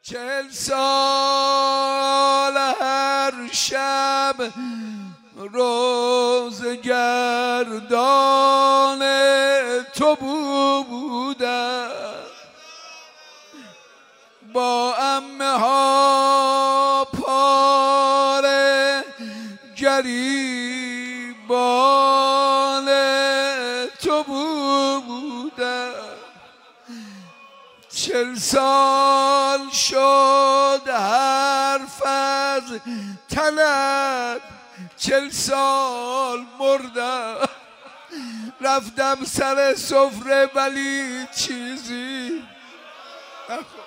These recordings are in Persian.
40 سال هر شب روزگردان تو بودم، با عمه ها پاره گریبان تو بودم. 40 سال شد حرف از تنت، 40 سال مردم، رفتم سر سفره ولی چیزی نخورد.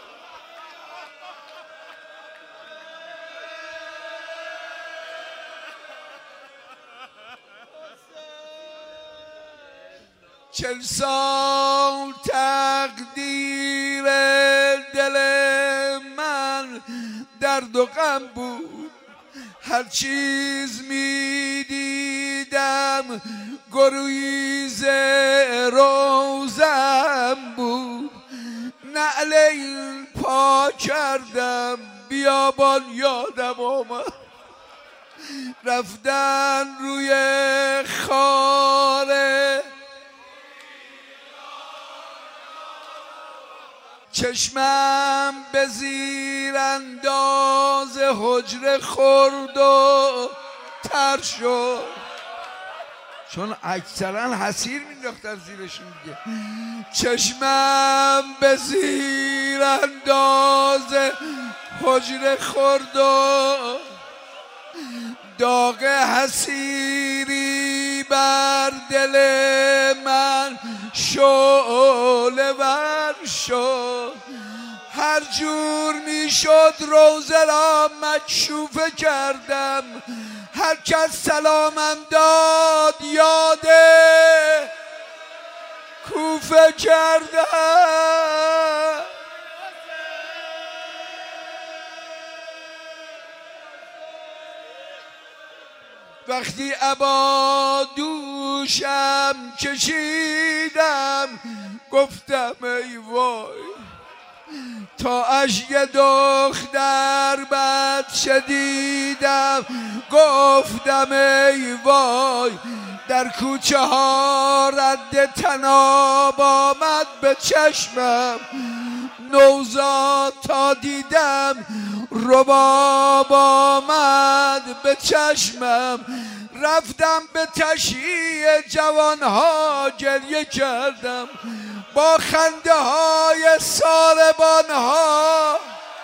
40 سال تقدیر دل من درد و غم بود، هر چیز می دیدم گریز روزم بود. نعلین پا کردم بیابان یادم آمد، رفتن روی خاره چشمم به زیر انداز حجره خورد و تر شد، چون اکثرا حسیر مینداختن زیرشون دیگه. چشمم به زیر انداز حجره خورد و داغ حسیری بر دل من شعله ور شد. هر جور می شد روزه را مکشوفه کردم، هر کس سلامم داد یاد کوفه کردم. وقتی عبا دوشم کشیدم گفتم ای وای، تا اشک دختر بد شدیدم گفتم ای وای. در کوچه ها رد طناب آمد به چشمم، نوزاد تا دیدم رباب آمد به چشمم. رفتم به تشییع جوانها گریه کردم، با خنده های ساربانها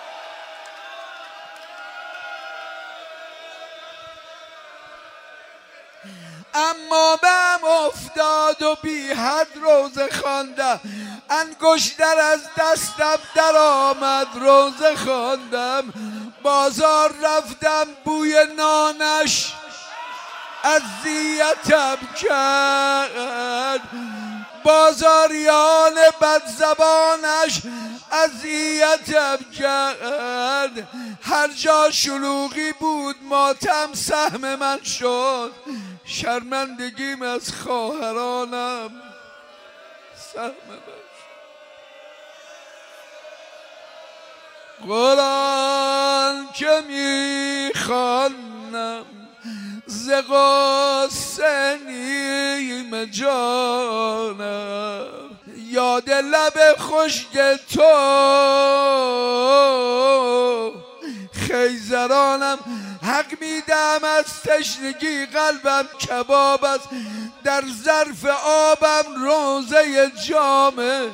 اما بهم افتاد و بی حد روزه خواندم. انگشتر از دستم در آمد روزه خواندم. بازار رفتم بوی نانش اذیتم کرد، بازاریان بدزبانش اذیتم کرد. هر جا شلوغی بود ماتم سهم من شد، شرمندگیم از خواهرانم سهم من شد. قرآن که میخوانم ز غصه نیمه جانم، یاد لب خشک تو خیزرانم. حق میدم از تشنگی قلبم کباب است، در ظرف آبم روزه جامه.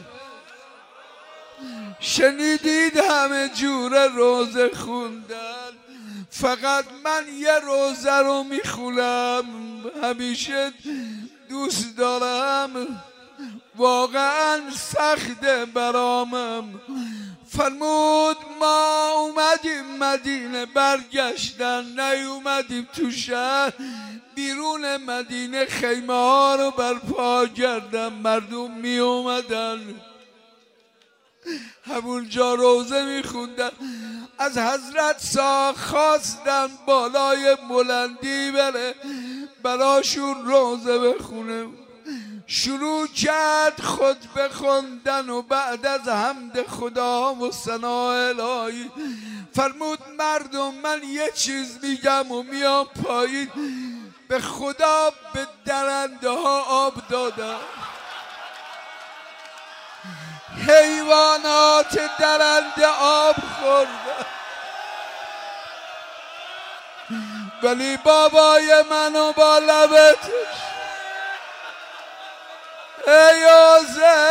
شنیدید همه جور روزه خوندن، فقط من یه روزه رو میخونم، همیشه دوست دارم، واقعا سخته برامم. فرمود ما اومدیم مدینه برگشتن نیومدیم تو شهر، بیرون مدینه خیمه ها رو برپا کردم، مردم می اومدن همونجا روزه میخوندن. از حضرت خواستن بالای بلندی بره براشون روزه بخونه. شروع کرد خطبه خوندن و بعد از حمد خدا و ثنای الهی فرمود مردم من یه چیز میگم و میام پایین. به خدا به درنده ها آب دادم، حیوانات درنده آب خوردن، ولی بابای منو با لبتش ای حسین